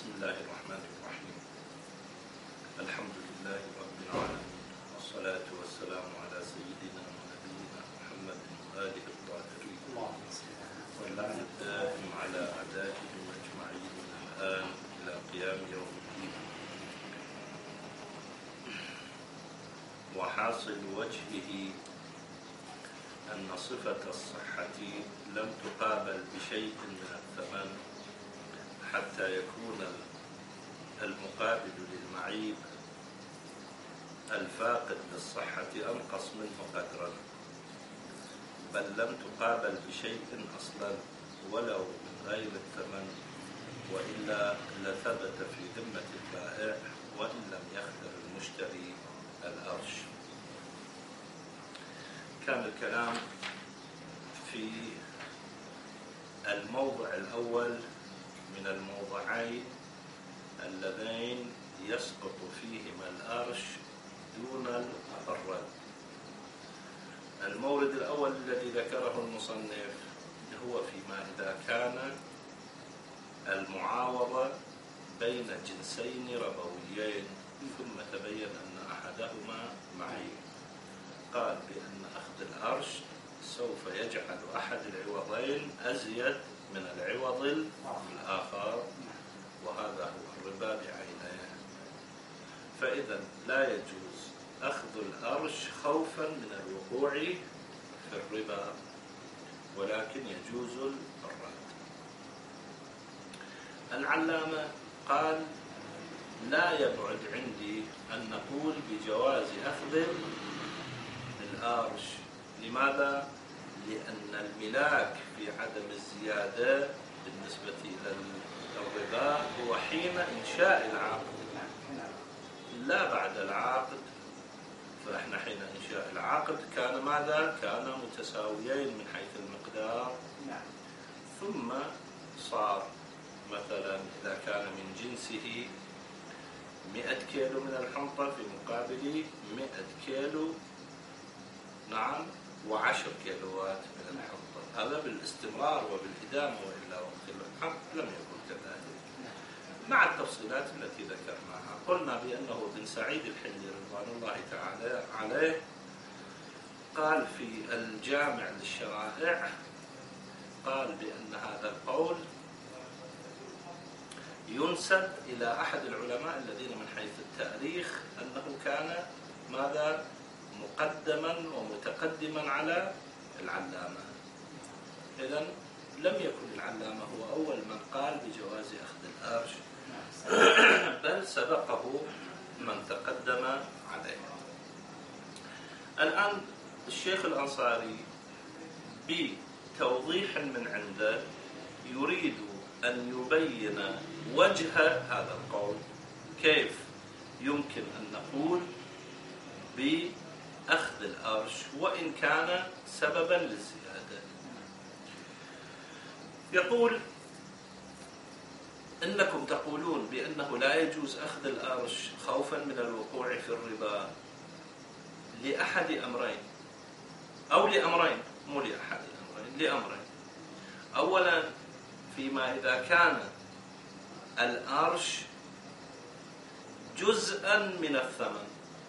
بسم الله الرحمن الرحيم. الحمد لله رب العالمين، والصلاة والسلام على سيدنا ونبينا محمد وآله الطاهرين، واللعن الدائم على أعدائهم أجمعين من الآن إلى قيام يوم الدين. وحاصل وجهه أن صفة الصحة لم تقابل بشيء من الثمن حتى يكون المقابل للمعيب الفاقد للصحة أنقص منه قدرا، بل لم تقابل بشيء أصلا ولو من غير الثمن، وإلا لثبت في ذمة البائع وإن لم يخسر المشتري الأرش. كان الكلام في الموضع الأول من الموضعين اللذين يسقط فيهما الأرش دون الرد. المورد الأول الذي ذكره المصنف هو فيما إذا كان المعاوضة بين جنسين ربويين ثم تبين أن أحدهما معيب، قال بأن أخذ الأرش سوف يجعل أحد العوضين أزيد من العوض الآخر، وهذا هو الربا بعينه. فإذا لا يجوز أخذ الأرش خوفا من الوقوع في الربا، ولكن يجوز الرد. العلامة قال لا يبعد عندي أن نقول بجواز أخذ الأرش. لماذا؟ لأن الملاك في عدم الزيادة بالنسبة إلى الربا هو حين إنشاء العقد لا بعد العقد. فإحنا حين إنشاء العقد كان ماذا؟ كان متساويين من حيث المقدار، ثم صار مثلا إذا كان من جنسه 100 كيلو من الحنطة في مقابل 100 كيلو و10 كيلوات من الحنطة، هذا بالاستمرار وبالإدامة، وإلا وقت الحق لم يكن كذلك، مع التفصيلات التي ذكرناها. قلنا بأنه بن سعيد الحلي رضوان الله تعالى عليه قال في الجامع للشرائع، قال بأن هذا القول ينسب إلى أحد العلماء الذين من حيث التاريخ أنه كان ماذا؟ مقدما ومتقدما على العلامة. إذن لم يكن العلامة هو أول من قال بجواز أخذ الأرش، بل سبقه من تقدم عليه. الآن الشيخ الأنصاري بتوضيح من عنده يريد أن يبين وجه هذا القول، كيف يمكن أن نقول بأخذ الأرش وإن كان سببا للزيادة. يقول إنكم تقولون بأنه لا يجوز أخذ الأرش خوفا من الوقوع في الربا لأحد أمرين، أو لأمرين، مو لأحد أمرين، لأمرين. أولا فيما إذا كان الأرش جزءا من الثمن،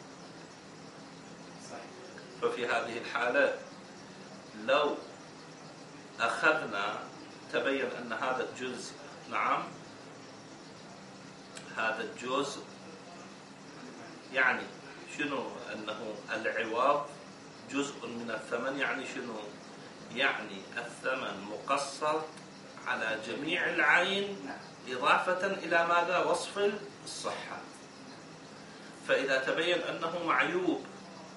ففي هذه الحالة لو أخذنا تبين أن هذا الجزء هذا الجزء يعني شنو؟ أنه العوض جزء من الثمن، يعني شنو؟ يعني الثمن مقسط على جميع العين إضافة إلى ماذا؟ وصف الصحة. فإذا تبين أنه معيوب،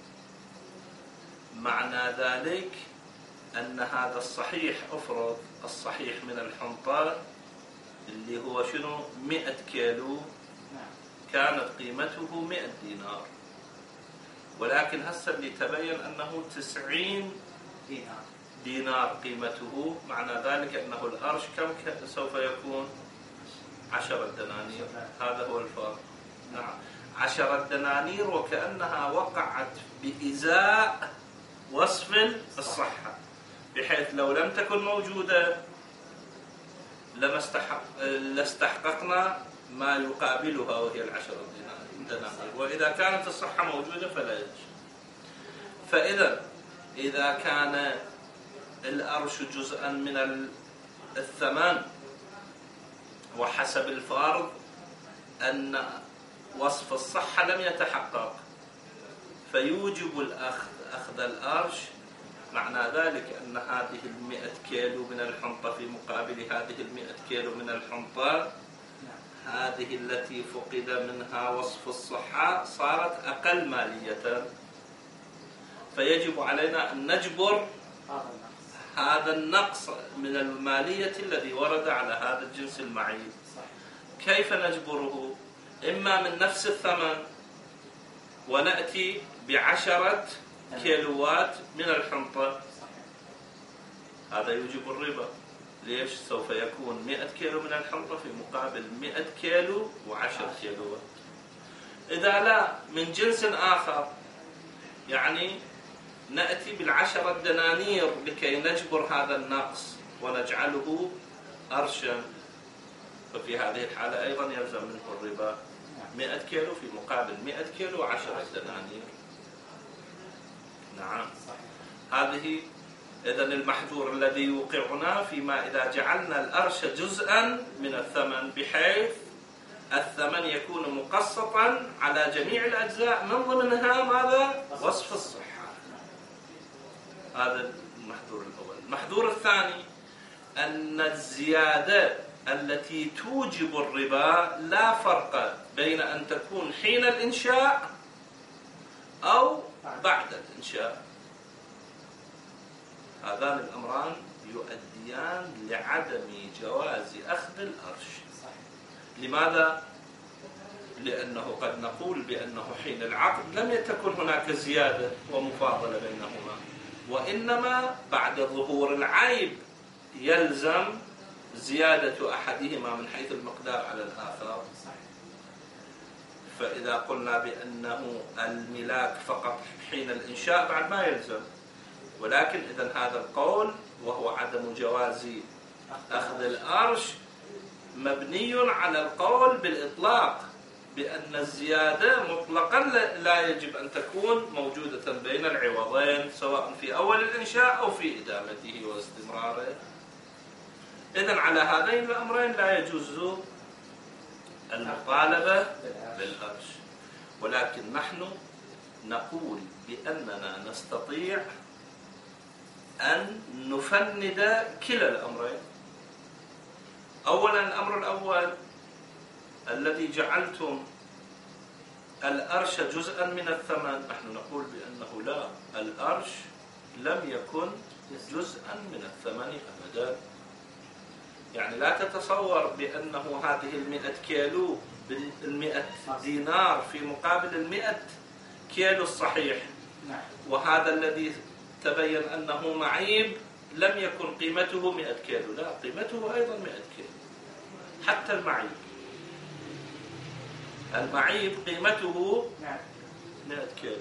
معنى ذلك أن هذا الصحيح، أفرض الصحيح من الحنطة اللي هو شنو؟ 100 كيلو، كانت قيمته 100 دينار، ولكن هسه اللي تبين أنه 90 دينار قيمته، معنى ذلك أنه الأرش كم سوف يكون؟ 10 دنانير. هذا هو الفرق. 10 دنانير، وكأنها وقعت بإزاء وصف الصحة، بحيث لو لم تكن موجودة لاستحققنا ما يقابلها وهي 10 دنانير، وإذا كانت الصحة موجودة فلا يجب. فإذا إذا كان الأرش جزءا من الثمن وحسب الفرض أن وصف الصحة لم يتحقق فيوجب أخذ الأرش، معنى ذلك أن هذه 100 كيلو من الحنطة في مقابل هذه 100 كيلو من الحنطة، هذه التي فقد منها وصف الصحة صارت أقل مالية، فيجب علينا أن نجبر هذا النقص من المالية الذي ورد على هذا الجنس المعيب. كيف نجبره؟ إما من نفس الثمن ونأتي ب10 كيلوات من الحنطة، هذا يوجب الربا. ليش؟ سوف يكون 100 كيلو من الحنطة في مقابل 100 كيلو و10 كيلوات. إذا لا من جنس آخر، يعني نأتي بال10 دنانير لكي نجبر هذا النقص ونجعله أرشا، ففي هذه الحالة أيضا يلزم منه الربا. 100 كيلو في مقابل 100 كيلو و10 دنانير. نعم، هذه إذن المحذور الذي يوقعنا فيما إذا جعلنا الأرش جزءا من الثمن، بحيث الثمن يكون مقسطا على جميع الأجزاء من ضمنها ماذا؟ وصف الصحة. هذا المحذور الأول. المحذور الثاني أن الزيادة التي توجب الربا لا فرق بين أن تكون حين الإنشاء أو بعد الإنشاء. هذان الأمران يؤديان لعدم جواز أخذ الأرش. لماذا؟ لأنه قد نقول بأنه حين العقد لم تكن هناك زيادة ومفاضلة بينهما، وإنما بعد ظهور العيب يلزم زيادة أحدهما من حيث المقدار على الآخر. فإذا قلنا بأنه الملاك فقط حين الإنشاء بعد ما يلزم، ولكن إذن هذا القول وهو عدم جواز أخذ الأرش مبني على القول بالإطلاق بأن الزيادة مطلقا لا يجب أن تكون موجودة بين العوضين، سواء في أول الإنشاء أو في إدامته واستمراره. إذن على هذين الأمرين لا يجوز المطالبة بالأرش، ولكن نحن نقول بأننا نستطيع أن نفند كلا الأمرين. أولا، الأمر الأول الذي جعلتم الأرش جزءا من الثمن، نحن نقول بأنه لا، الأرش لم يكن جزءا من الثمن أبدا. يعني لا تتصور بأنه هذه 100 كيلو 100 دينار في مقابل 100 كيلو الصحيح، وهذا الذي تبين أنه معيب لم يكن قيمته 100 كيلو، لا، قيمته أيضا 100 كيلو. حتى المعيب قيمته 100 كيلو.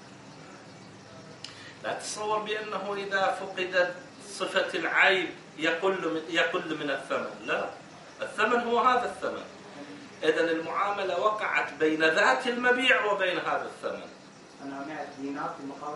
لا تتصور بأنه إذا فقدت صفة العيب يقل من الثمن، لا، الثمن هو هذا الثمن. إذن المعاملة وقعت بين ذات المبيع وبين هذا الثمن. أنا 100 دينار في مقابل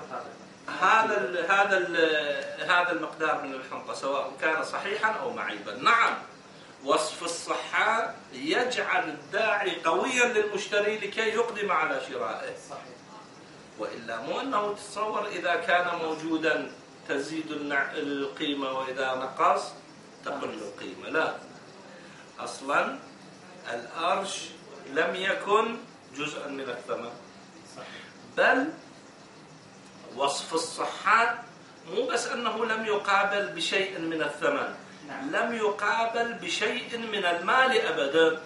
هذا المقدار من الحنطة سواء كان صحيحا أو معيبا. نعم، وصف الصحة يجعل الداعي قويا للمشتري لكي يقدم على شرائه، وإلا مو أنه تتصور إذا كان موجودا تزيد القيمة وإذا نقص تقل القيمة، لا، أصلا الأرش لم يكن جزءا من الثمن، بل وصف الصحة مو بس أنه لم يقابل بشيء من الثمن، لم يقابل بشيء من المال أبدا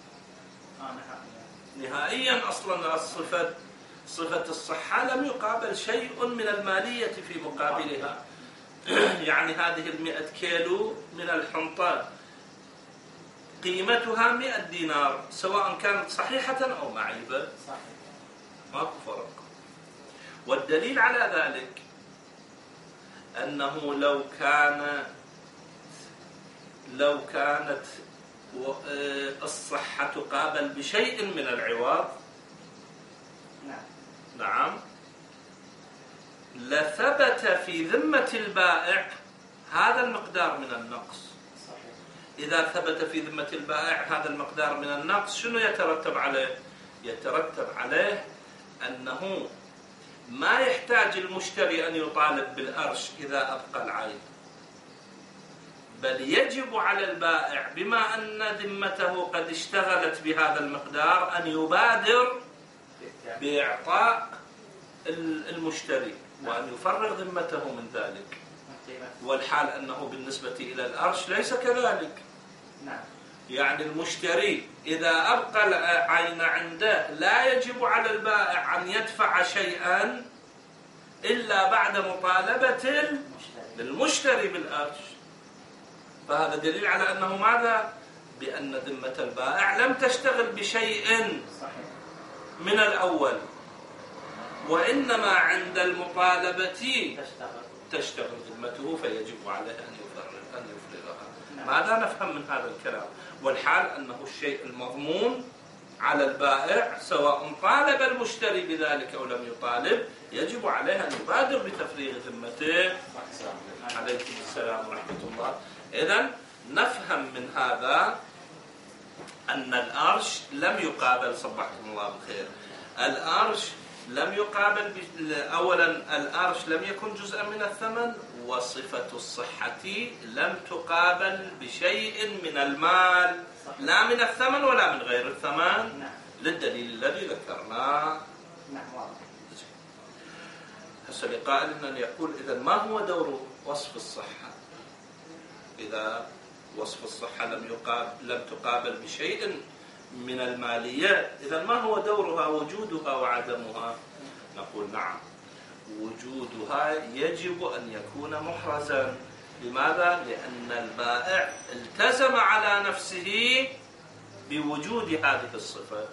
نهائيا. أصلا صفة الصحة لم يقابل شيء من المالية في مقابلها. يعني هذه 100 كيلو من الحنطة قيمتها 100 دينار سواء كانت صحيحة أو معيبة، ماكو فرق. والدليل على ذلك أنه لو كانت الصحة تقابل بشيء من العوض نعم لثبت في ذمة البائع هذا المقدار من النقص. إذا ثبت في ذمة البائع هذا المقدار من النقص شنو يترتب عليه؟ يترتب عليه أنه ما يحتاج المشتري أن يطالب بالأرش إذا أبقى العين، بل يجب على البائع بما أن ذمته قد اشتغلت بهذا المقدار أن يبادر بإعطاء المشتري وأن يفرغ ذمته من ذلك، والحال أنه بالنسبة إلى الأرش ليس كذلك. يعني المشتري إذا أبقى العين عنده لا يجب على البائع أن يدفع شيئا إلا بعد مطالبة للمشتري بالأرش. فهذا دليل على أنه ماذا؟ بأن ذمة البائع لم تشتغل بشيء من الأول، وإنما عند المطالبة تشتغل ذمته فيجب عليه أن يفرغها. ماذا نفهم من هذا الكلام؟ والحال أنه الشيء المضمون على البائع سواء طالب المشتري بذلك أو لم يطالب يجب عليه أن يبادر بتفريغ ذمته. عليكم السلام ورحمة الله. إذن نفهم من هذا أن الأرش لم يقابل، صبحكم الله بالخير، الأرش لم يقابل أولا الأرش لم يكن جزءا من الثمن، وصفة الصحة لم تقابل بشيء من المال لا من الثمن ولا من غير الثمن للدليل الذي ذكرناه. هسه لقائل أن يقول إذا ما هو دور وصف الصحة؟ إذا وصف الصحة لم تقابل بشيء من الماليات، إذا ما هو دورها وجودها وعدمها؟ نقول نعم، وجودها يجب أن يكون محرزا. لماذا؟ لأن البائع التزم على نفسه بوجود هذه الصفة،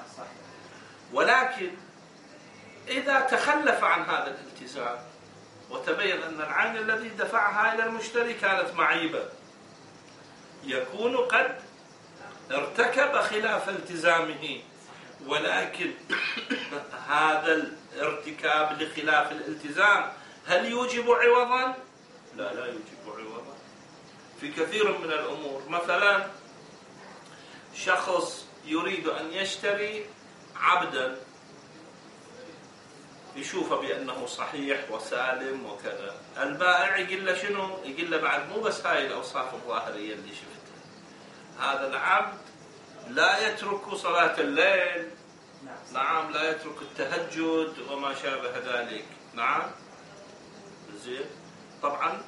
ولكن إذا تخلف عن هذا الالتزام وتبين أن العين الذي دفعها إلى المشتري كانت معيبة، يكون قد ارتكب خلاف التزامه، ولكن هذا الارتكاب لخلاف الالتزام هل يوجب عوضا؟ لا يوجب عوضا. في كثير من الأمور، مثلا شخص يريد أن يشتري عبدا يشوفه بأنه صحيح وسالم وكذا، البائع يقول له شنو؟ يقول له بعد مو بس هاي الأوصاف الظاهرية اللي شفتها، هذا العبد لا يترك صلاة الليل، نعم، لا يترك التهجد وما شابه ذلك، نعم، زين. طبعا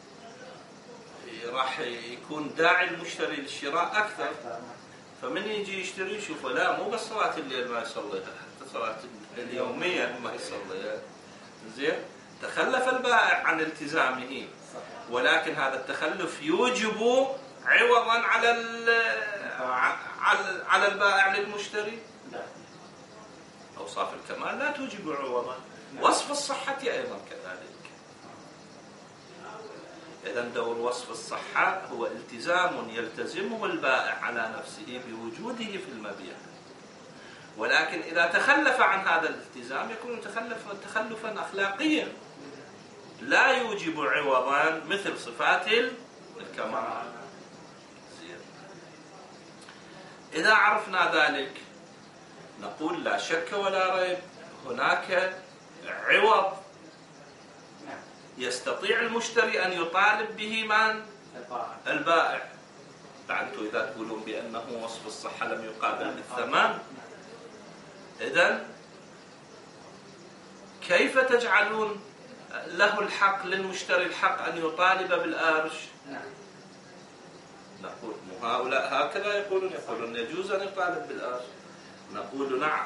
راح يكون داعي المشتري للشراء أكثر، فمن يجي يشتري يشوفه لا مو بس صلاة الليل ما يصليها، حتى صلاة اليومية ما يصليها، زين. تخلف البائع عن التزامه، ولكن هذا التخلف يوجب عوضا على البائع للمشتري. أوصاف الكمال لا توجب عوضا، وصف الصحة أيضا كذلك. إذن دور وصف الصحة هو التزام يلتزمه البائع على نفسه بوجوده في المبيع، ولكن إذا تخلف عن هذا الالتزام يكون تخلفا أخلاقيا لا يوجب عوضا مثل صفات الكمال. إذا عرفنا ذلك نقول لا شك ولا ريب هناك عوض يستطيع المشتري أن يطالب به من؟ البائع. فأنتم إذا تقولون بأنه وصف الصحة لم يقابل بالثمن، إذن كيف تجعلون له الحق للمشتري الحق أن يطالب بالأرش؟ نقول هؤلاء هكذا يقولون يجوز أن يطالب بالأرش. نقول نعم،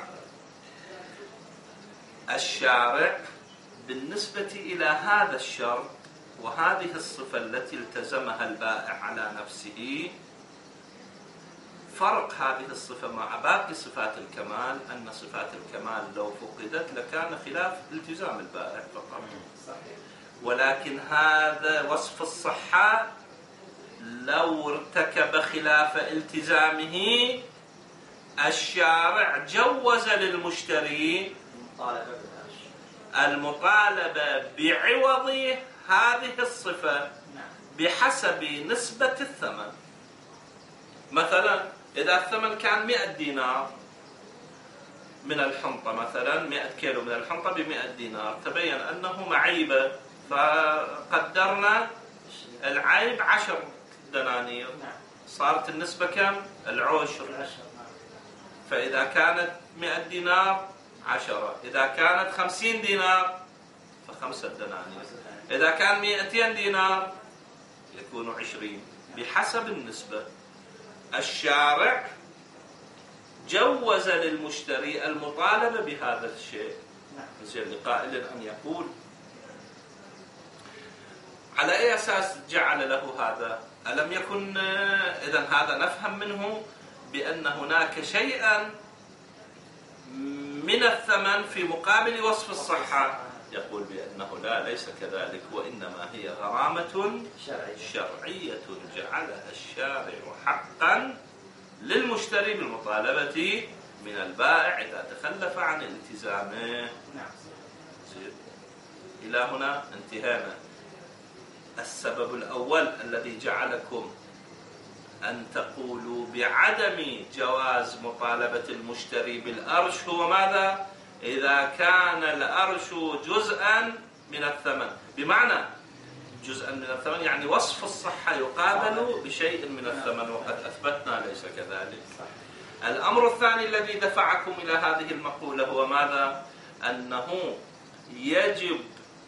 الشارع بالنسبة إلى هذا الشرط وهذه الصفة التي التزمها البائع على نفسه فرق هذه الصفة مع باقي صفات الكمال، أن صفات الكمال لو فقدت لكان خلاف التزام البائع فقط، ولكن هذا وصف الصحة لو ارتكب خلاف التزامه الشارع جوز للمشتري المطالبة بعوض هذه الصفة بحسب نسبة الثمن. مثلا إذا الثمن كان 100 دينار من الحنطة، مثلا 100 كيلو من الحنطة ب100 دينار، تبين أنه معيبة فقدرنا العيب 10 دنانير، صارت النسبة كم؟ العشر. فإذا كانت 100 دينار 10، إذا كانت 50 دينار ف5 دنانير، إذا كان 200 دينار يكون 20 بحسب النسبة. الشارع جوز للمشتري المطالبة بهذا الشيء. زين، لقائل أن يقول على أي أساس جعل له هذا؟ ألم يكن إذن هذا نفهم منه بأن هناك شيئا من الثمن في مقابل وصف الصحة. يقول بأنه لا، ليس كذلك، وإنما هي غرامة شرعية جعلها الشارع حقا للمشتري بالمطالبة من البائع إذا تخلف عن التزامه. إلى هنا انتهينا. السبب الأول الذي جعلكم أن تقولوا بعدم جواز مطالبة المشتري بالأرش هو ماذا؟ إذا كان الأرش جزءا من الثمن، بمعنى جزءا من الثمن يعني وصف الصحة يقابل بشيء من الثمن، وقد أثبتنا ليس كذلك. الأمر الثاني الذي دفعكم إلى هذه المقولة هو ماذا؟ أنه يجب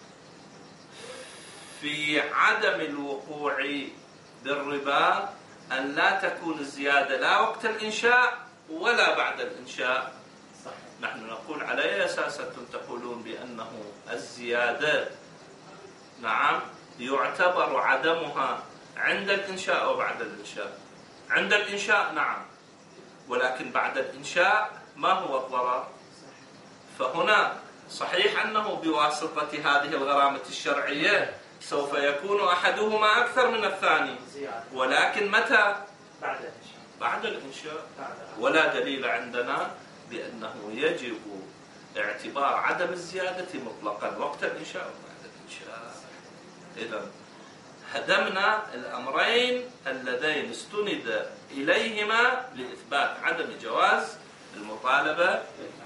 في عدم الوقوع بالربا أن لا تكون الزيادة لا وقت الإنشاء ولا بعد الإنشاء. نحن نقول على أي أساس أنتم تقولون بأنه الزيادة نعم يعتبر عدمها عند الإنشاء وبعد الإنشاء؟ عند الإنشاء نعم، ولكن بعد الإنشاء ما هو الضرر؟ فهنا صحيح أنه بواسطة هذه الغرامة الشرعية سوف يكون أحدهما أكثر من الثاني، ولكن متى؟ بعد الإنشاء. ولا دليل عندنا بأنه يجب اعتبار عدم الزيادة مطلقا وقت الإنشاء وبعد الإنشاء. إذن هدمنا الأمرين اللذين استند إليهما لإثبات عدم جواز المطالبة.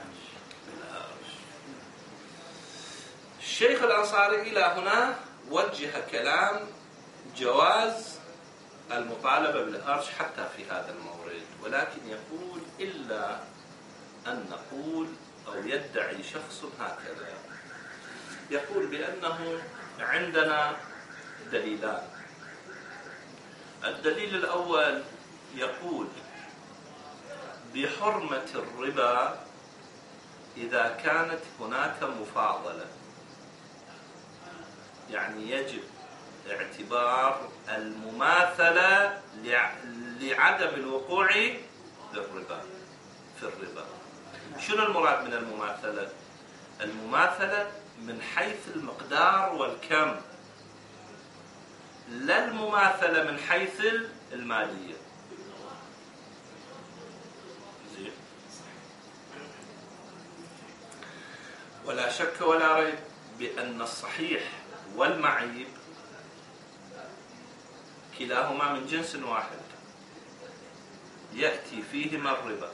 الشيخ الأنصاري إلى هنا وجه كلام جواز المطالبة بالأرش حتى في هذا المورد، ولكن يقول إلا أن نقول أو يدعي شخص هكذا، يقول بأنه عندنا دليلان. الدليل الأول يقول بحرمة الربا إذا كانت هناك مفاضلة، يعني يجب اعتبار المماثلة لعدم الوقوع للربا في الربا. شنو المراد من المماثلة؟ المماثلة من حيث المقدار والكم، لا المماثلة من حيث المالية. زين، ولا شك ولا ريب بأن الصحيح والمعيب كلاهما من جنس واحد يأتي فيهما الربا.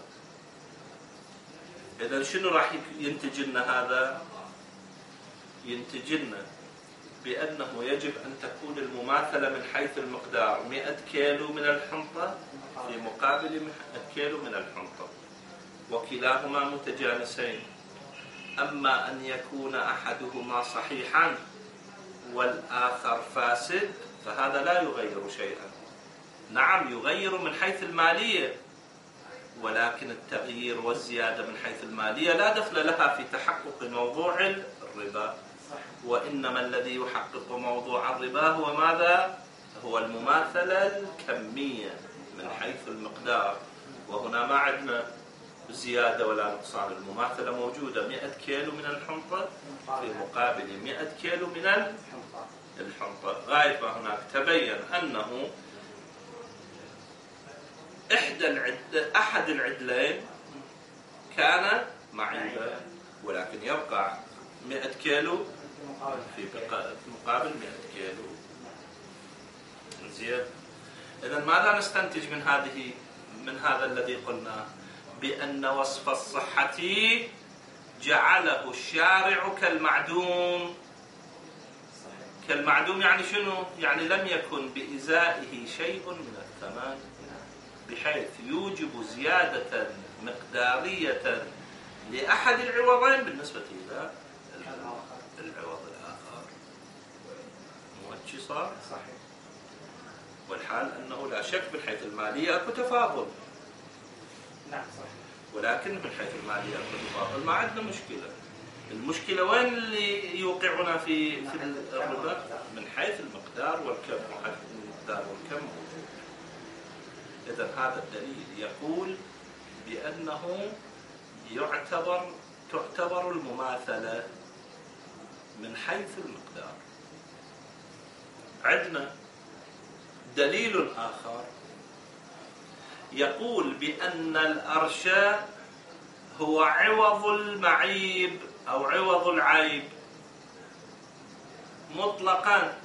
إذن شنو راح ينتج لنا هذا؟ ينتج لنا بأنه يجب أن تكون المماثلة من حيث المقدار 100 كيلو من الحنطة في مقابل 100 كيلو من الحنطة، وكلاهما متجانسين. أما أن يكون أحدهما صحيحا والآخر فاسد فهذا لا يغير شيئا. نعم يغير من حيث المالية، ولكن التغيير والزيادة من حيث المالية لا دخل لها في تحقق موضوع الربا، وإنما الذي يحقق موضوع الربا هو ماذا؟ هو المماثلة الكمية من حيث المقدار، وهنا ما عندنا زيادة ولا نقصان، المماثلة موجودة 100 كيلو من الحنطة في مقابل 100 كيلو من الحنطة. غاية ما هناك تبين أنه أحد العدلين كان معيبا، ولكن يبقى 100 كيلو في مقابل 100 كيلو. زين، إذن ماذا نستنتج من هذا الذي قلناه؟ بأن وصف الصحة جعله الشارع كالمعدوم. كالمعدوم يعني شنو؟ يعني لم يكن بإزائه شيء من الثمن بحيث يوجب زيادة مقدارية لأحد العوضين بالنسبة إلى العوض الآخر. مو صار؟ صحيح. والحال أنه لا شك من حيث المالية أكو تفاضل. نعم صحيح. ولكن من حيث المالية أكو تفاضل ما عندنا مشكلة. المشكلة وين اللي يوقعنا في الربا؟ من حيث المقدار والكم. وحيث المقدار والكم موجود. إذن هذا الدليل يقول بأنه تعتبر المماثلة من حيث المقدار. عندنا دليل آخر يقول بأن الأرش هو عوض المعيب أو عوض العيب مطلقا،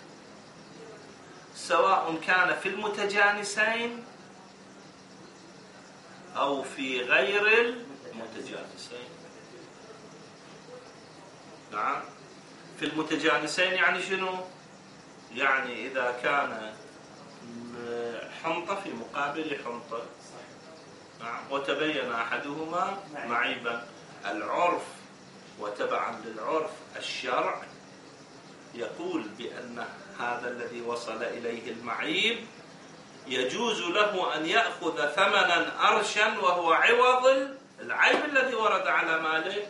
سواء كان في المتجانسين أو في غير المتجانسين. نعم، في المتجانسين يعني شنو؟ يعني إذا كان حنطة في مقابل حنطة، نعم، وتبين أحدهما معيبا، العرف وتبعا للعرف الشرع يقول بأن هذا الذي وصل إليه المعيب يجوز له أن يأخذ ثمنا أرشا وهو عوض العيب الذي ورد على ماله.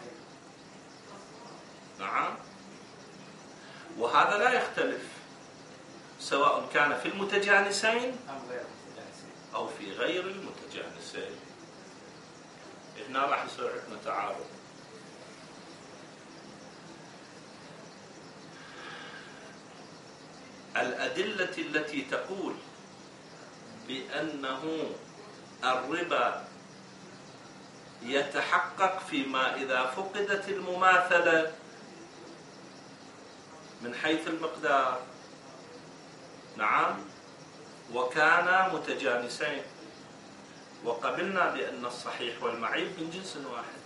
نعم، وهذا لا يختلف سواء كان في المتجانسين أو في غير المتجانسين. هنا راح يصير عندنا تعارض. الأدلة التي تقول بأنه الربا يتحقق فيما إذا فقدت المماثلة من حيث المقدار، نعم، وكان متجانسين، وقبلنا بأن الصحيح والمعيب من جنس واحد.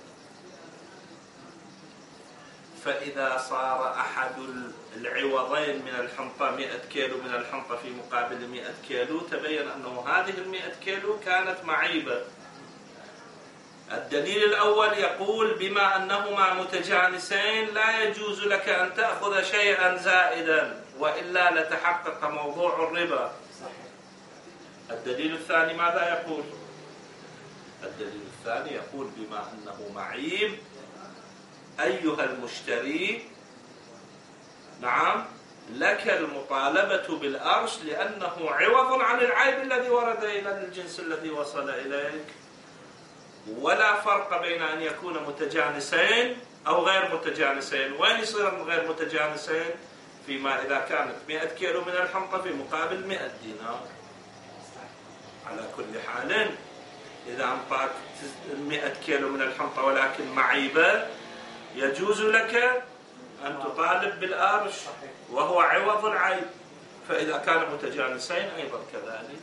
فإذا صار أحد العوضين من الحنطة 100 كيلو من الحنطة في مقابل 100 كيلو، تبين أنه هذه 100 كيلو كانت معيبة. الدليل الأول يقول بما أنهما متجانسين لا يجوز لك أن تأخذ شيئا زائدا وإلا لتحقق موضوع الربا. الدليل الثاني ماذا يقول؟ الدليل الثاني يقول بما أنه معيب أيها المشتري، نعم، لك المطالبة بالأرش لأنه عوض عن العيب الذي ورد إلى الجنس الذي وصل إليك. ولا فرق بين أن يكون متجانسين أو غير متجانسين. وين يصير غير متجانسين؟ فيما إذا كانت 100 كيلو من الحنطة في مقابل 100 دينار. على كل حال إذا أنطاك 100 كيلو من الحنطة ولكن معيبة، يجوز لك أن تطالب بالأرش وهو عوض العيب. فإذا كان متجانسين أيضا كذلك.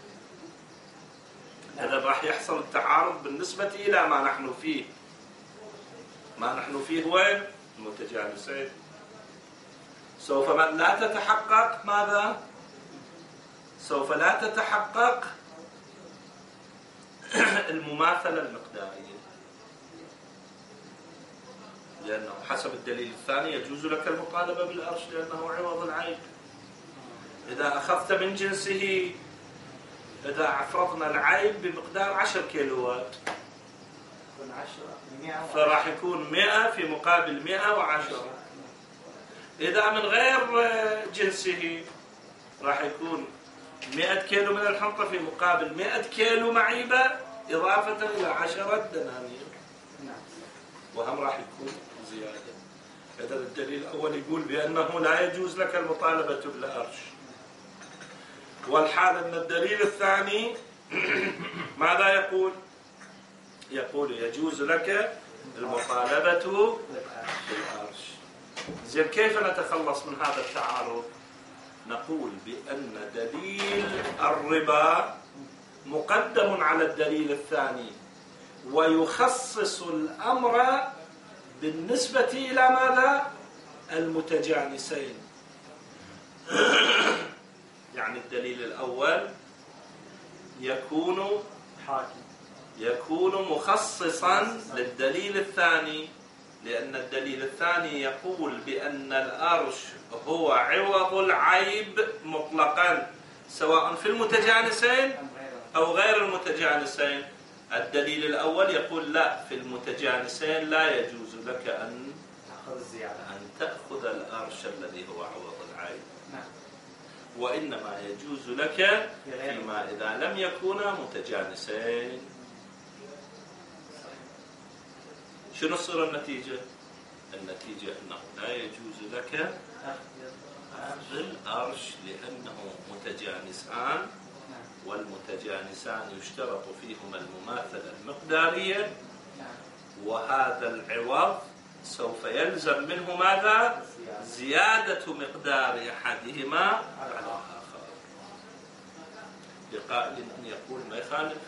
إذا راح يحصل التعارض بالنسبة إلى ما نحن فيه. ما نحن فيه وين؟ المتجانسين. سوف لا تتحقق ماذا؟ سوف لا تتحقق المماثلة المقدارية، لأنه حسب الدليل الثاني يجوز لك المطالبة بالأرش لأنه عوض العيب. إذا أخذت من جنسه، إذا فرضنا العيب بمقدار 10 كيلوات، فراح يكون 100 في مقابل 110. إذا من غير جنسه راح يكون 100 كيلو من الحنطة في مقابل 100 كيلو معيبة إضافة إلى 10 دنانير، وهم راح يكون زيادة. إذا الدليل الأول يقول بأنه لا يجوز لك المطالبة بالأرش، والحال أن الدليل الثاني ماذا يقول؟ يقول يجوز لك المطالبة بالأرش. زين، كيف نتخلص من هذا التعارض؟ نقول بأن دليل الربا مقدم على الدليل الثاني، ويخصص الأمر بالنسبة إلى ماذا؟ المتجانسين. يعني الدليل الأول يكون مخصصا للدليل الثاني، لأن الدليل الثاني يقول بأن الأرش هو عوض العيب مطلقا، سواء في المتجانسين أو غير المتجانسين. الدليل الأول يقول لا، في المتجانسين لا يجوز لك أن تأخذ الأرش الذي هو عوض العيب، وإنما يجوز لك فيما إذا لم يكونا متجانسين. شنو تصير النتيجة؟ النتيجة أنه لا يجوز لك أخذ الأرش لأنه متجانسان، والمتجانسان يشترط فيهما المماثلة المقدارية، وهذا العوض سوف يلزم منه ماذا؟ زيادة مقدار أحدهما على الآخر. لقائل أن يقول ما يخالف،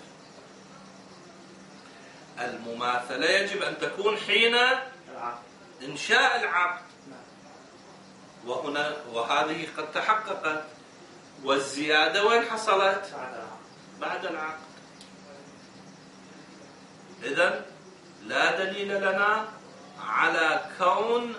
المماثلة يجب أن تكون حين إنشاء العقد، وهذه قد تحققت، والزيادة وين حصلت؟ بعد العقد. إذن لا دليل لنا على كون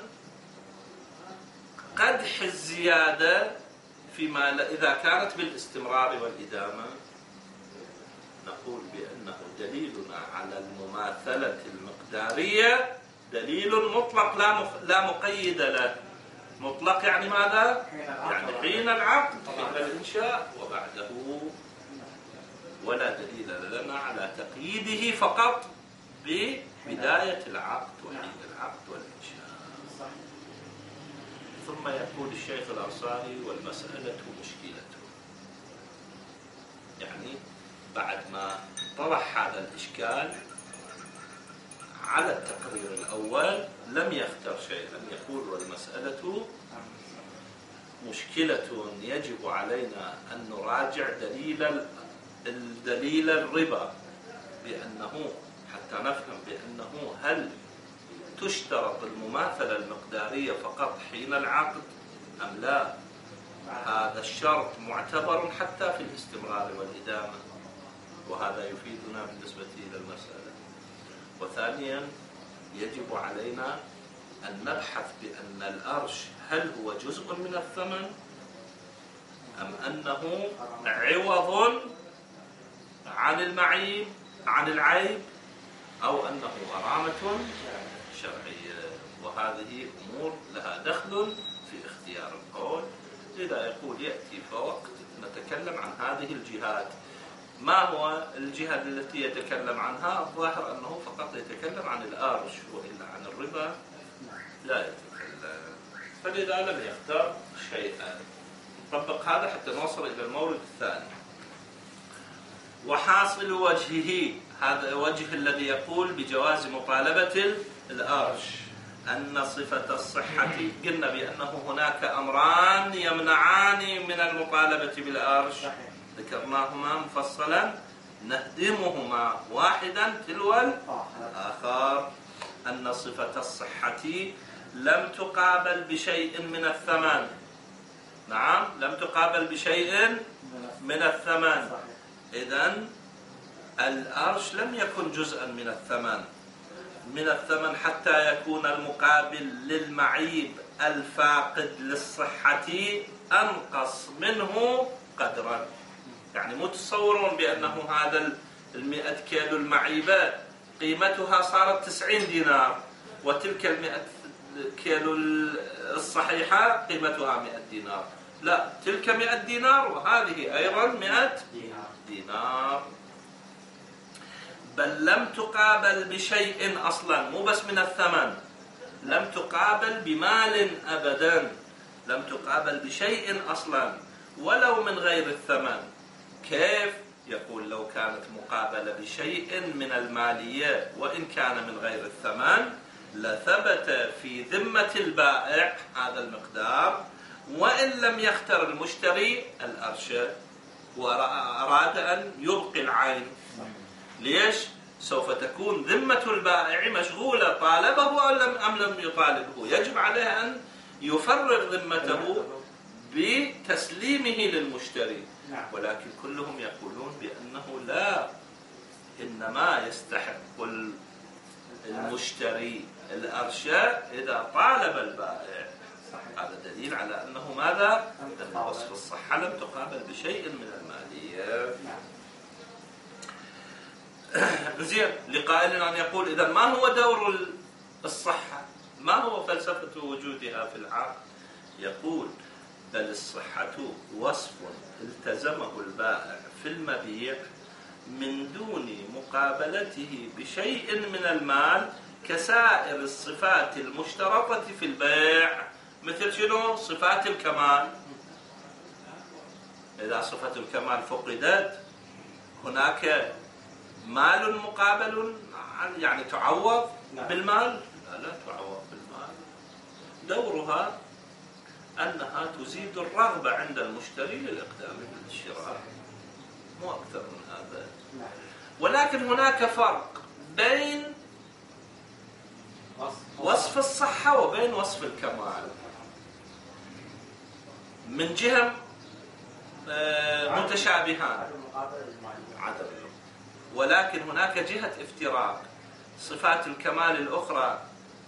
قدح الزيادة فيما إذا كانت بالاستمرار والإدامة. نقول بأنه دليلنا على المماثلة المقدارية دليل مطلق لا مقيد له. مطلق يعني ماذا؟ يعني حين العقد، حين الإنشاء وبعده، ولا دليل لنا على تقييده فقط ببداية العقد وحين العقد والإنشاء. ثم يقول الشيخ الأنصاري والمسألة مشكلته، يعني بعد ما طرح هذا الإشكال على التقرير الأول لم يختر شيء، لم يقول والمسألة مشكلة يجب علينا أن نراجع دليل الربا، بأنه حتى نفهم بأنه هل تشترط المماثلة المقدارية فقط حين العقد أم لا؟ هذا الشرط معتبر حتى في الاستمرار والإدامة، وهذا يفيدنا بالنسبة إلى المسألة. وثانيا يجب علينا أن نبحث بأن الأرش هل هو جزء من الثمن أم أنه عوض عن العيب أو أنه غرامة شرعية، وهذه أمور لها دخل في اختيار القول. لذا يقول يأتي فوقت نتكلم عن هذه الجهات. ما هو الجهة التي يتكلم عنها؟ الظاهر أنه فقط يتكلم عن الأرش، وإلا عن الربا لا يتكلم، فلذا لم يختار شيئا. نطبق هذا حتى نوصل إلى المورد الثاني. وحاصل وجهه، هذا وجه الذي يقول بجواز مطالبة الأرش، أن صفة الصحة، قلنا بأنه هناك أمران يمنعان من المطالبة بالأرش، ذكرناهما مفصلا، نهدمهما واحدا تلو الآخر. أن صفة الصحة لم تقابل بشيء من الثمن. نعم، لم تقابل بشيء من الثمن. إذن الأرش لم يكن جزءا من الثمن حتى يكون المقابل للمعيب الفاقد للصحة أنقص منه قدرا. يعني متصورون بأنه هذا 100 كيلو المعيبة قيمتها صارت 90 دينار، وتلك 100 كيلو الصحيحة قيمتها 100 دينار. لا، تلك 100 دينار وهذه أيضا 100 دينار. بل لم تقابل بشيء أصلا، مو بس من الثمن، لم تقابل بمال أبدا، لم تقابل بشيء أصلا ولو من غير الثمن. كيف؟ يقول لو كانت مقابلة بشيء من المالية وإن كان من غير الثمن لثبت في ذمة البائع هذا المقدار وإن لم يختر المشتري الأرش وأراد أن يبقي العين. ليش؟ سوف تكون ذمة البائع مشغولة، طالبه أم لم يطالبه، يجب عليه أن يفرغ ذمته بتسليمه للمشتري. ولكن كلهم يقولون بأنه لا، إنما يستحق المشتري الأرشاء إذا طالب البائع. هذا دليل على أنه ماذا؟ أن وصف الصحة لم تقابل بشيء من المالية. زين، لقائل أن يقول إذا ما هو دور الصحة؟ ما هو فلسفة وجودها في العقد؟ يقول بل الصحة وصف التزمه البائع في المبيع من دون مقابلته بشيء من المال كسائر الصفات المشترطة في البيع. مثل شنو؟ صفات الكمال. إذا صفة الكمال فقدت هناك مال مقابل، يعني تعوض بالمال؟ لا تعوض بالمال. دورها أنها تزيد الرغبة عند المشتري للإقدام بالشراء، مو أكثر من هذا. ولكن هناك فرق بين وصف الصحة وبين وصف الكمال من جهة متشابهان، عدم، ولكن هناك جهة افتراق. صفات الكمال الأخرى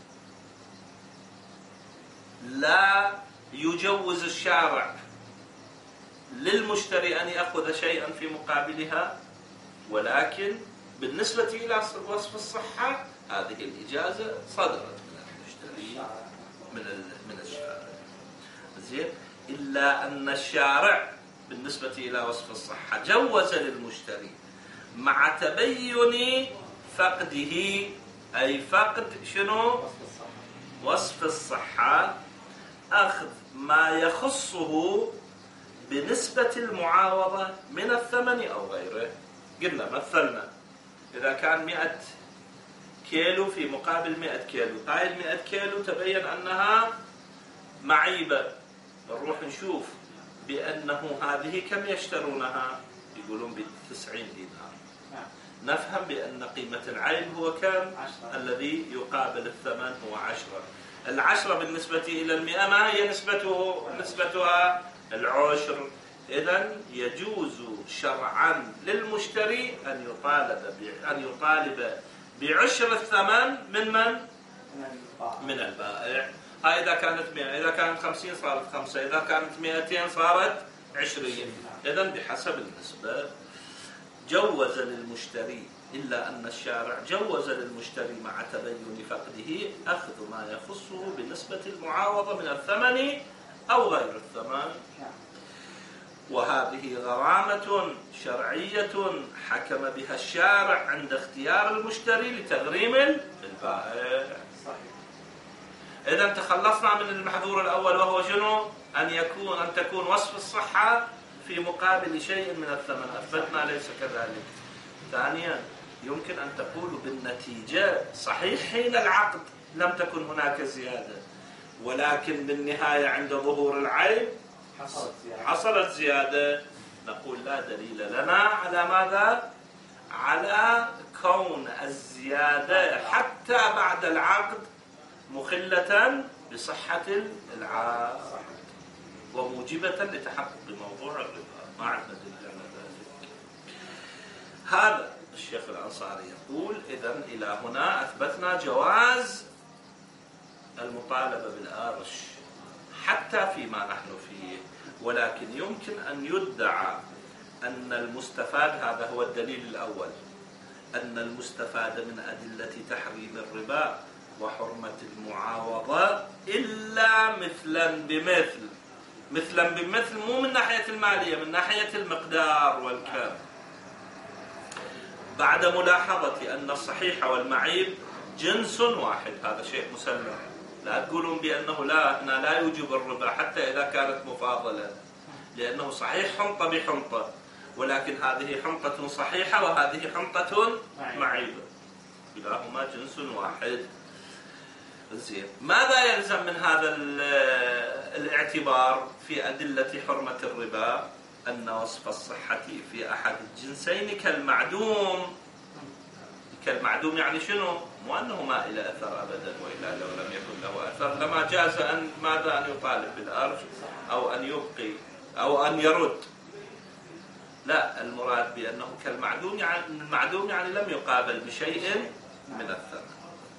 لا يجوز الشارع للمشتري أن يأخذ شيئا في مقابلها، ولكن بالنسبة إلى وصف الصحة هذه الإجازة صدرت من المشتري من الشارع. زين، إلا أن الشارع بالنسبة إلى وصف الصحة جوز للمشتري مع تبين فقده، أي فقد شنو؟ وصف الصحة، أخذ ما يخصه بنسبة المعاوضة من الثمن أو غيره. قلنا مثلنا إذا كان 100 كيلو في مقابل 100 كيلو، هاي 100 كيلو تبين أنها معيبة، نروح نشوف بأنه هذه كم يشترونها، يقولون ب90 دينار. نفهم بأن قيمة العين هو كم؟ الذي يقابل الثمن هو 10. 10 بالنسبة إلى 100 ما هي نسبتها؟ العشر. إذن يجوز شرعا للمشتري أن يطالب بعشر الثمن من البائع. هاي إذا كانت 100، إذا كانت 50 صارت 5، إذا كانت 200 صارت 20. إذن بحسب النسبة. جوز للمشتري، إلا أن الشارع جوز للمشتري مع تبين فقده أخذ ما يخصه بنسبة المعاوضة من الثمن أو غير الثمن. وهذه غرامة شرعية حكم بها الشارع عند اختيار المشتري لتغريم البائع. إذا تخلصنا من المحظور الأول وهو شنو؟ أن تكون وصف الصحة في مقابل شيء من الثمن، أثبتنا ليس كذلك. ثانيا يمكن أن تقول بالنتيجة صحيح حين العقد لم تكن هناك زيادة، ولكن بالنهاية عند ظهور العيب حصلت زيادة. نقول لا دليل لنا على ماذا؟ على كون الزيادة حتى بعد العقد مخلة بصحة العقد وموجبة لتحقق موضوع الربا. ما عندنا دليل على ذلك. هذا الشيخ الأنصاري يقول إذن إلى هنا أثبتنا جواز المطالبة بالأرش حتى فيما نحن فيه، ولكن يمكن أن يدعى أن المستفاد، هذا هو الدليل الأول، أن المستفاد من أدلة تحريم الربا وحرمة المعاوضة إلا مثلا بمثل. مثلا بمثل مو من ناحية المالية، من ناحية المقدار والكم، بعد ملاحظة أن الصحيح والمعيب جنس واحد. هذا شيء مسلم. لا تقولون بأنه لا، هنا لا يوجب الربا حتى إذا كانت مفاضلة، لأنه صحيح حنطة بحنطة، ولكن هذه حنطة صحيحة وهذه حنطة معيبة، كلاهما جنس واحد. زين، ماذا يلزم من هذا الاعتبار في أدلة حرمة الربا؟ أن وصف الصحة في أحد الجنسين كالمعدوم. كالمعدوم يعني شنو؟ مو أنه ما إلى أثر أبدا، وإلا لو لم يكن له أثر لما جاز أن ماذا أن يطالب بالأرش أو أن يبقي أو أن يرد. لا، المراد بأنه كالمعدوم، يعني المعدوم يعني لم يقابل بشيء من الثمن.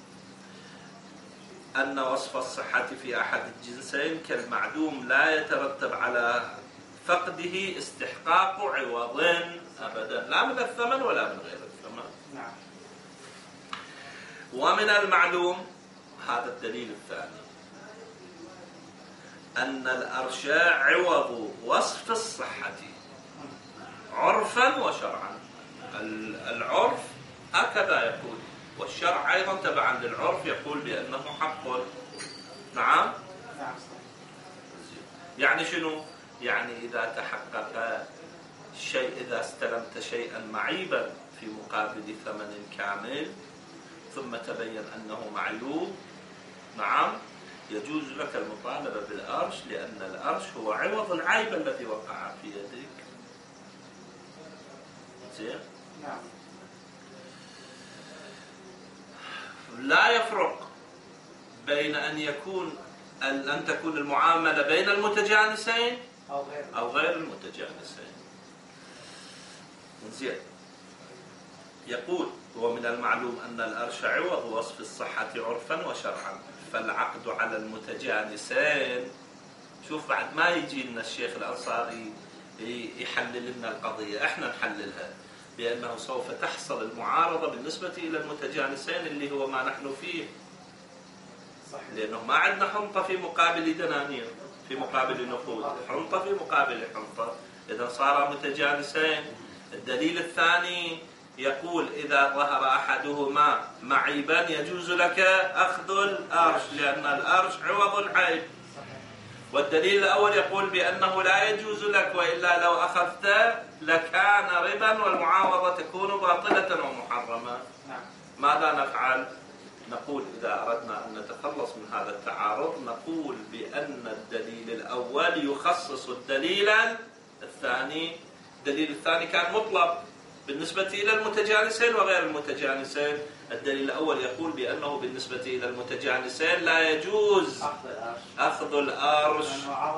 أن وصف الصحة في أحد الجنسين كالمعدوم لا يترتب على فقده استحقاق عوض أبدا، لا من الثمن ولا من غير الثمن. ومن المعلوم، هذا الدليل الثاني، أن الأرش عوض وصف الصحة عرفا وشرعا. العرف هكذا يقول، والشرع أيضا تبعا للعرف يقول بأنه حق. نعم. يعني شنو؟ يعني إذا تحقق شيء، إذا استلمت شيئا معيبا في مقابل ثمن كامل ثم تبين أنه معيوب، نعم، يجوز لك المطالبة بالأرش، لأن الأرش هو عوض العيب الذي وقع في يدك. زين؟ نعم. لا يفرق بين أن تكون المعاملة بين المتجانسين أو غير المتجانسين. زين، يقول: ومن المعلوم أن الأرش عوض وصف الصحة عرفا وشرعا، فالعقد على المتجانسين. شوف، بعد ما يجي لنا الشيخ الأنصاري يحلل لنا القضية، احنا نحللها بأنه سوف تحصل المعارضة بالنسبة إلى المتجانسين اللي هو ما نحن فيه. صحيح. لأنه ما عندنا حنطة في مقابل دنانير، في مقابل نقود، حنطة في مقابل حنطة، إذا صار متجانسين. الدليل الثاني يقول: إذا ظهر أحدهما معيبا يجوز لك أخذ الأرش، لأن الأرش عوض العيب. والدليل الأول يقول بأنه لا يجوز لك، وإلا لو أخذت لكان ربا والمعاوضة تكون باطلة ومحرمة. ماذا نفعل؟ نقول إذا أردنا أن نتخلص من هذا التعارض نقول بأن الدليل الأول يخصص الدليل الثاني. الدليل الثاني كان مطلق بالنسبة إلى المتجانسين وغير المتجانسين. الدليل الأول يقول بأنه بالنسبة إلى المتجانسين لا يجوز أخذ الأرش.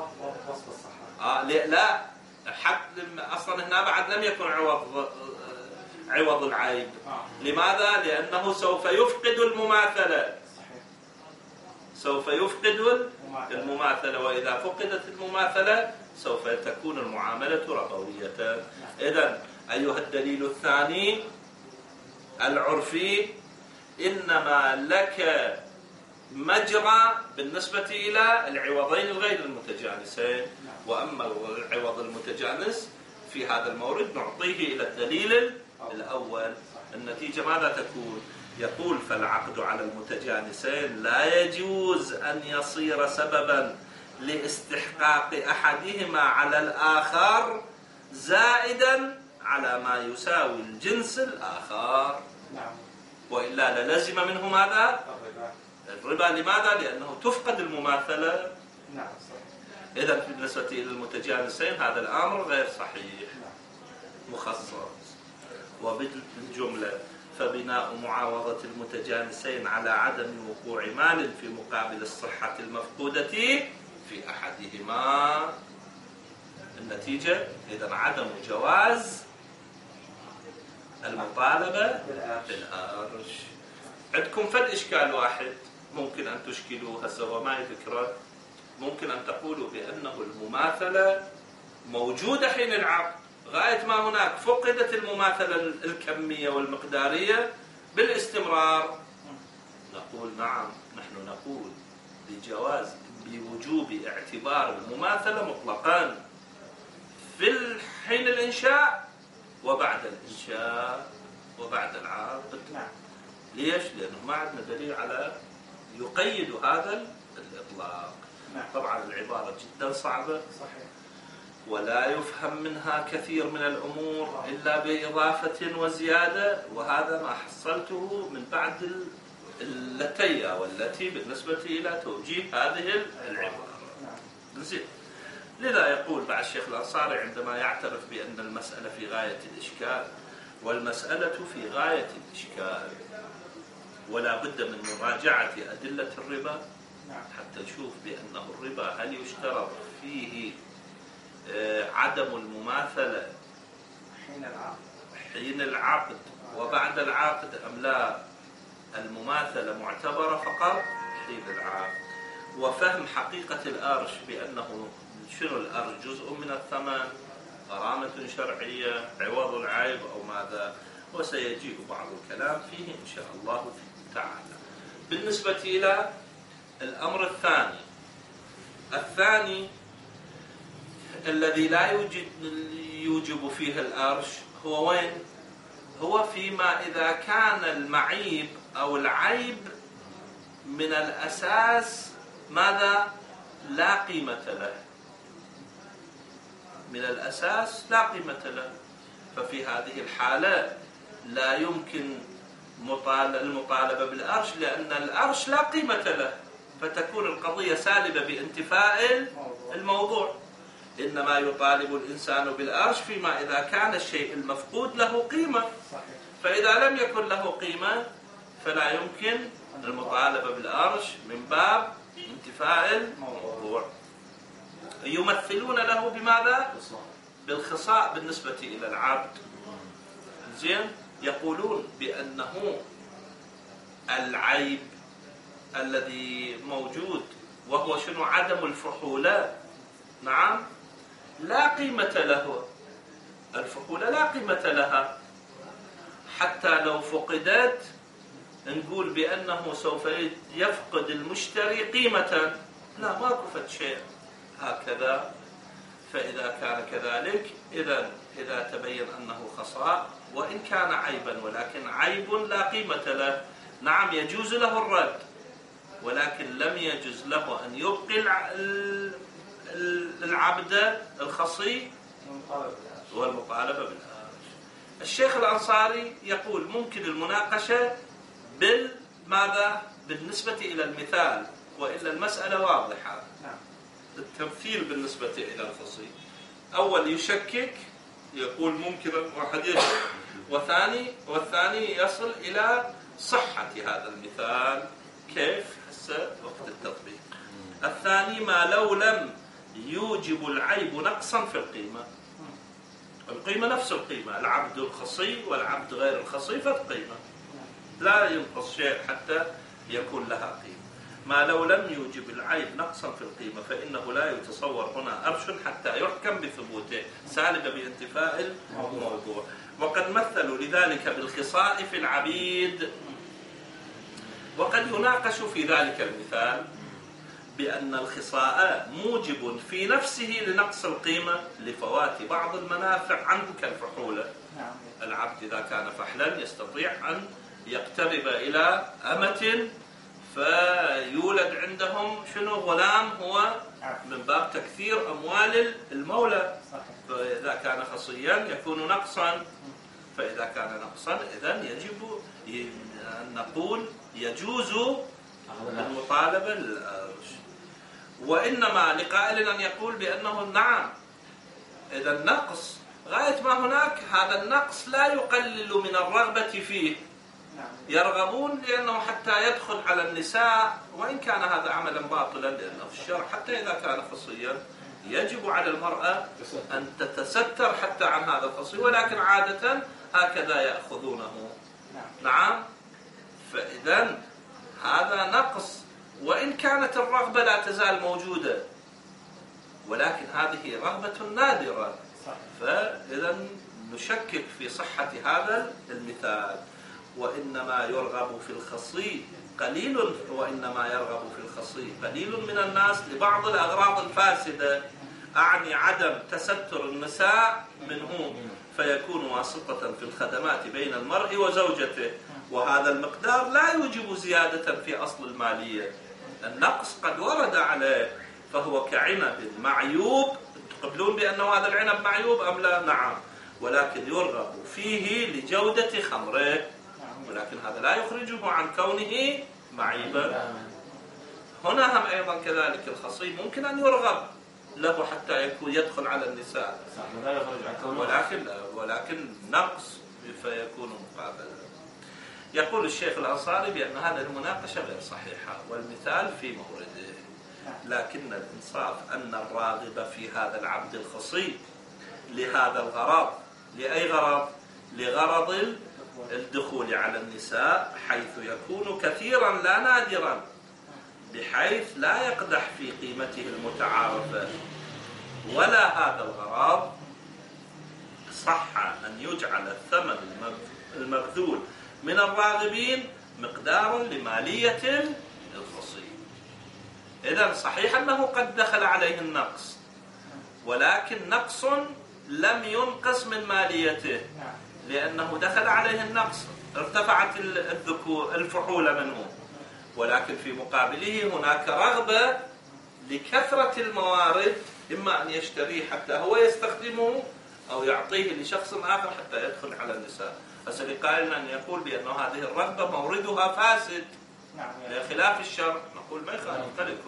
لا، حتى أصلا هنا بعد لم يكن عوض العيب. لماذا؟ لأنه سوف يفقد المماثلة. سوف يفقد المماثلة، وإذا فقدت المماثلة سوف تكون المعاملة ربوية. إذن أيها الدليل الثاني العرفي، إنما لك مجرى بالنسبة إلى العوضين الغير المتجانسين، وأما العوض المتجانس في هذا المورد نعطيه إلى الدليل الأول. النتيجة ماذا تكون؟ يقول: فالعقد على المتجانسين لا يجوز أن يصير سببا لاستحقاق أحدهما على الآخر زائدا على ما يساوي الجنس الآخر. وإلا للزم منه ماذا؟ الربا. لماذا؟ لأنه تفقد المماثلة. إذا بالنسبة إلى المتجانسين هذا الأمر غير صحيح، مخصص. وبالجملة فبناء معاوضة المتجانسين على عدم وقوع مال في مقابل الصحة المفقودة في أحدهما. النتيجة إذن عدم جواز المطالبة بالأرش. عندكم فد إشكال واحد ممكن أن تشكلوه هسه وما يذكره. ممكن أن تقولوا بأنه المماثلة موجودة حين العقد، غاية ما هناك فقدت المماثلة الكمية والمقدارية بالاستمرار. نقول نعم، نحن نقول بجواز، بوجوب اعتبار المماثلة مطلقا في حين الإنشاء وبعد الإنشاء وبعد العقد. ليش؟ لأنه ما عندنا دليل على يقيد هذا الإطلاق. طبعا العبارة جدا صعبة. ولا يفهم منها كثير من الأمور إلا بإضافة وزيادة، وهذا ما حصلته من بعد التي والتي بالنسبة إلى توجيه هذه العبارة. زين. لذا يقول بعد الشيخ الأنصاري عندما يعترف بأن المسألة في غاية الإشكال، والمسألة في غاية الإشكال ولا بد من مراجعة أدلة الربا حتى نشوف بأنه الربا هل يشترط فيه عدم المماثلة حين العقد وبعد العقد أم لا، المماثلة معتبرة فقط حين العقد، وفهم حقيقة الأرش بأنه شنو الأرش، جزء من الثمن، غرامة شرعية، عوض العيب أو ماذا، وسيجيء بعض الكلام فيه إن شاء الله تعالى. بالنسبة إلى الأمر الثاني الذي لا يوجب فيه الأرش هو وين؟ هو فيما إذا كان المعيب أو العيب من الأساس ماذا؟ لا قيمة له، من الأساس لا قيمة له، ففي هذه الحالة لا يمكن المطالبة بالأرش، لأن الأرش لا قيمة له، فتكون القضية سالبة بانتفاء الموضوع. إنما يطالب الإنسان بالأرش فيما إذا كان الشيء المفقود له قيمة، فإذا لم يكن له قيمة فلا يمكن المطالبة بالأرش من باب انتفاء الموضوع. يمثلون له بماذا؟ بالخصاء بالنسبة إلى العبد. زين. يقولون بأنه العيب الذي موجود وهو شنو؟ عدم الفحولة. نعم، لا قيمة له، الفحولة لا قيمة لها، حتى لو فقدت نقول بأنه سوف يفقد المشتري قيمة، لا ما كفت شيء هكذا. فإذا كان كذلك إذا تبين أنه خصاء وإن كان عيبا، ولكن عيب لا قيمة له، نعم يجوز له الرد، ولكن لم يجوز له أن يبقي العبد الخصي والمطالبة بالأرش. الشيخ الأنصاري يقول ممكن المناقشة بالماذا؟ بالنسبة إلى المثال، وإلا المسألة واضحة. التمثيل بالنسبة إلى الخصي، أول يشكك يقول ممكن واحد يشك، والثاني يصل إلى صحة هذا المثال. كيف؟ هسه وقت التطبيق. الثاني ما لو لم يوجب العيب نقصا في القيمة، القيمة نفس القيمة، العبد الخصي والعبد غير الخصي فالقيمة لا ينقص شيء حتى يكون لها قيمة. ما لو لم يوجب العيب نقصا في القيمة فإنه لا يتصور هنا أرش حتى يحكم بثبوته، سالب بانتفاء الموضوع. وقد مثلوا لذلك بالخصاء في العبيد، وقد يناقش في ذلك المثال بأن الخصاء موجب في نفسه لنقص القيمة لفوات بعض المنافع عنه كالفحولة. العبد إذا كان فحلا يستطيع أن يقترب إلى أمة فيولد عندهم شنو؟ غلام، هو من باب تكثير أموال المولى. فإذا كان خصيا يكون نقصا، فإذا كان نقصا إذن يجب أن نقول يجوز المطالبة للأرش. وإنما لقائل أن يقول بأنه نعم، إذا النقص غاية ما هناك، هذا النقص لا يقلل من الرغبة فيه، يرغبون لأنه حتى يدخل على النساء، وإن كان هذا عملا باطلا، لأنه في الشرع حتى إذا كان خصيا يجب على المرأة أن تتستر حتى عن هذا الخصي، ولكن عادة هكذا يأخذونه. نعم. فإذا هذا نقص، وإن كانت الرغبة لا تزال موجودة، ولكن هذه رغبة نادرة، فإذا نشكك في صحة هذا المثال. وإنما يرغب في الخصي قليل، وإنما يرغب في الخصي قليل من الناس لبعض الأغراض الفاسدة، أعني عدم تستر النساء منه، فيكون واسطة في الخدمات بين المرء وزوجته، وهذا المقدار لا يوجب زيادة في أصل المالية. النقص قد ورد عليه، فهو كعنب معيوب تقبلون بأنه هذا العنب معيوب أم لا؟ نعم، ولكن يرغب فيه لجودة خمره، ولكن هذا لا يخرجه عن كونه معيبا. هنا هم أيضا كذلك الخصي ممكن أن يرغب له حتى يدخل على النساء، ولكن نقص فيكون مقابلا. يقول الشيخ الأنصاري بأن هذه المناقشة غير صحيحة والمثال في مورده، لكن الإنصاف أن الراغب في هذا العبد الخصي لهذا الغرض، لأي غرض؟ لغرض الدخول على النساء، حيث يكون كثيرا لا نادرا، بحيث لا يقدح في قيمته المتعارفة، ولا هذا الغرض صح أن يجعل الثمن المبذول من الراغبين مقدارا لمالية الخصي. إذن صحيح أنه قد دخل عليه النقص، ولكن نقص لم ينقص من ماليته، لأنه دخل عليه النقص، ارتفعت الفحولة منه، ولكن في مقابله هناك رغبة لكثرة الموارد، إما أن يشتريه حتى هو يستخدمه أو يعطيه لشخص آخر حتى يدخل على النساء. فسيقال أن يقول بأن هذه الرغبة موردها فاسد، خلاف الشرع، نقول ما يختلف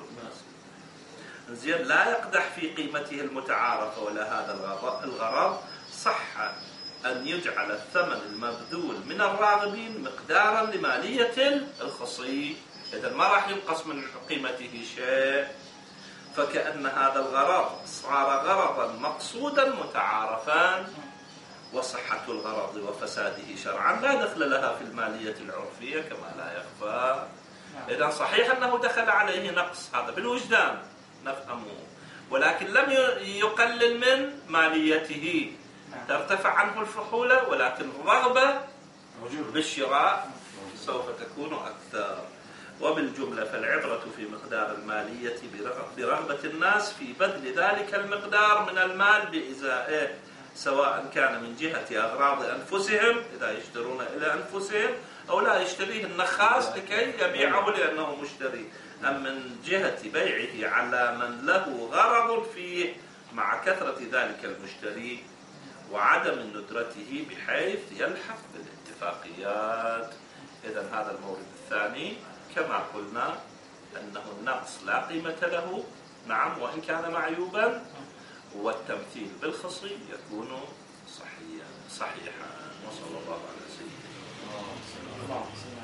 زين، لا يقدح في قيمته المتعارفة ولا هذا الغرض، صح أن يجعل الثمن المبذول من الراغبين مقدارا لمالية الخصي، إذن ما راح ينقص من قيمته شيء، فكأن هذا الغرض صار غرضا مقصودا متعارفا، وصحة الغرض وفساده شرعا لا دخل لها في المالية العرفية كما لا يخفى. إذن صحيح أنه دخل عليه نقص، هذا بالوجدان نفهمه، ولكن لم يقلل من ماليته، ترتفع عنه الفحولة، ولكن الرغبة بالشراء سوف تكون أكثر. وبالجملة فالعبرة في مقدار المالية برغبة الناس في بذل ذلك المقدار من المال بإزائه، سواء كان من جهة أغراض أنفسهم إذا يشترون إلى أنفسهم، أو لا يشتريه النخاس لكي يبيعه لأنه مشتري، أم من جهة بيعه على من له غرض فيه مع كثرة ذلك المشتري وعدم ندرته بحيث يلحق بالاتفاقيات. إذن هذا المورد الثاني كما قلنا أنه النقص لا قيمة له، نعم وإن كان معيوبا، والتمثيل بالخصي يكون صحيحا. وصلى الله على سيدنا